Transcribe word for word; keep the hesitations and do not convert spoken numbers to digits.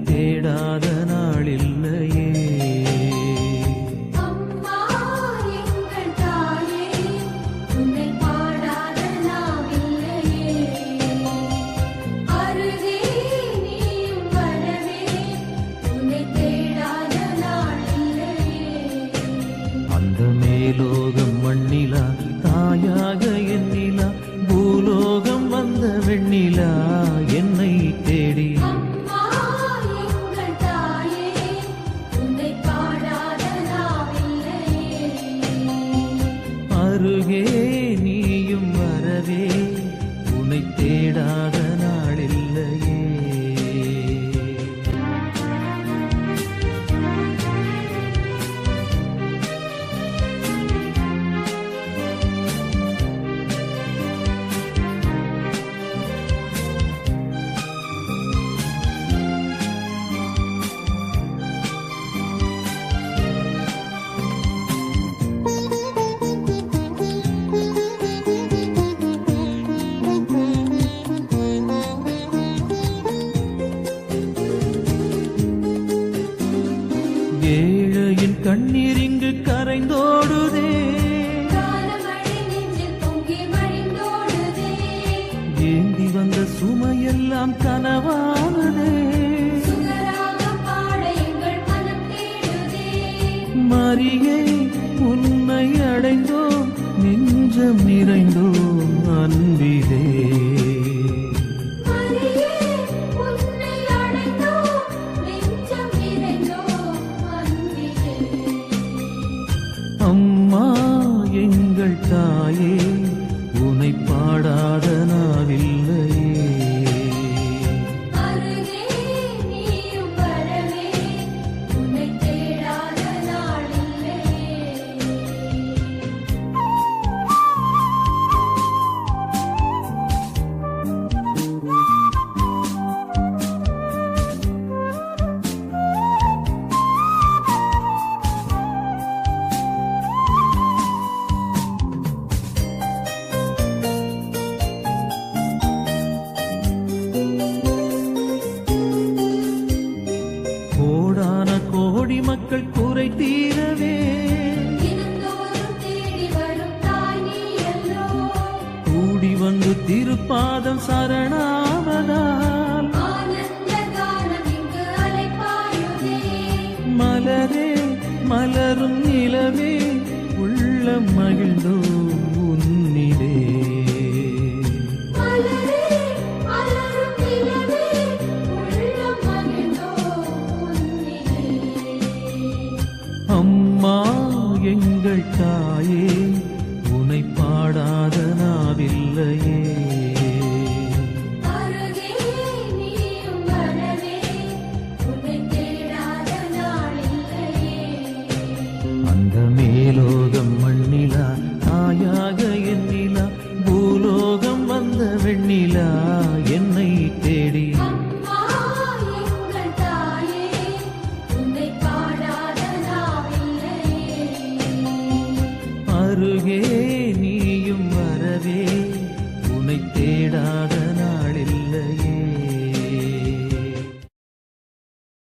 தேடாத நாளில்லையே. அம்மா எங்கள் தாயே, உன்னை பாடாத நாவில்லையே. அருகே நீயும் வரவே, உன்னை தேடாத நாளில்லையே. அந்த மேலோகம் மண்ணிலா தாயாக எண்ணிலா, பூலோகம் வந்த வெண்ணிலா என்னை தேடி. அம்மா எங்கள் தாயே, உன்னை பாடாத நாவில்லையே. அருகே நீயும் வரவே, உன்னை தேடாத நாளில்லையே. ஏழையின் கண்ணீர் இங்கு கரைந்தோடுதே, காலமழை நெஞ்சில் பொங்கி வழிந்தோடுதே. ஏந்தி வந்த சுமையெல்லாம் கனவானதே. சுகராகம் பாட எங்கள் மனம் தேடுதே. மரியே உன்னை அடைந்தோம், நெஞ்சம் நிறைந்தோம் அன்பிலே. மரியே உன்னை அடைந்தோம், நெஞ்சம் நிறைந்தோம் அன்பிலே. அம்மா எங்கள் தாயே, உன்னை பாடாத நாவில்லையே. அருகே நீயும் வரவே, உன்னை தேடாத நாளில்லையே. கோடான கோடி மக்கள் குறை தீரவே, தினந்தோறும் தேடி வரும் தாய் நீ அல்லோ. கூடி வந்து திருப்பாதம் சரணாவதால். ஆனந்த கானம் இங்கு அலைபாயுதே. மலரே மலரும் நிலவே, உள்ளம் மகிழ்ந்தோம் உன்னிலே. மலரே மலரும் நிலவே, உள்ளம் மகிழ்ந்தோம் உன்னிலே. அம்மா எங்கள் தாயே, உன்னை பாடாத நாவில்லையே. அருகே நீயும் வரவே, உன்னை தேடாத நாளில்லையே. அந்த மேலோகம் மண்ணிலா தாயாக எண்ணிலா, பூலோகம் வந்த வெண்ணிலா என்னை தேடி. அம்மா எங்கள் தாயே, உன்னை பாடாத நாவில்லையே. அருகே நீயும் வரவே, உன்னை தேடாத